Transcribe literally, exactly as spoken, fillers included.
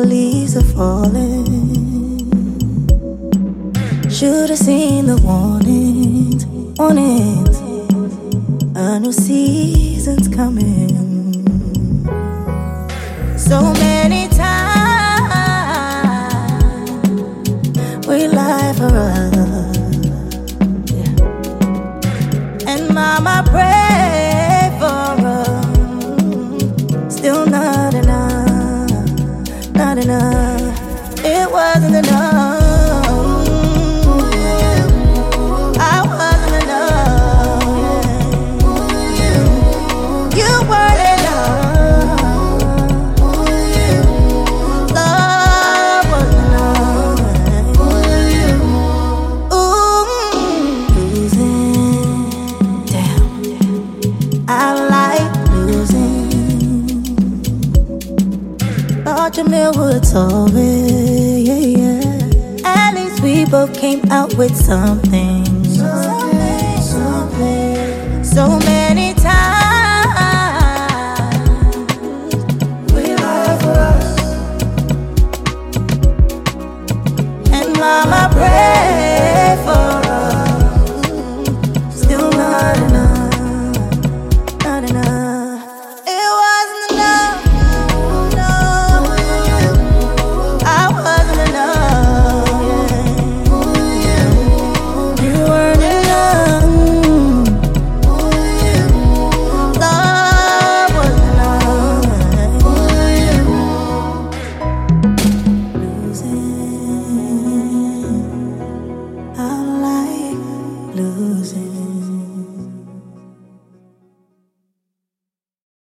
leaves are falling. Should've seen the warnings, warnings. A new season's coming. So many times we lie for us, yeah. And mama prayed for us. Still not enough, not enough. It wasn't enough. Jamil would solve it, yeah, yeah. At least we both came out with something.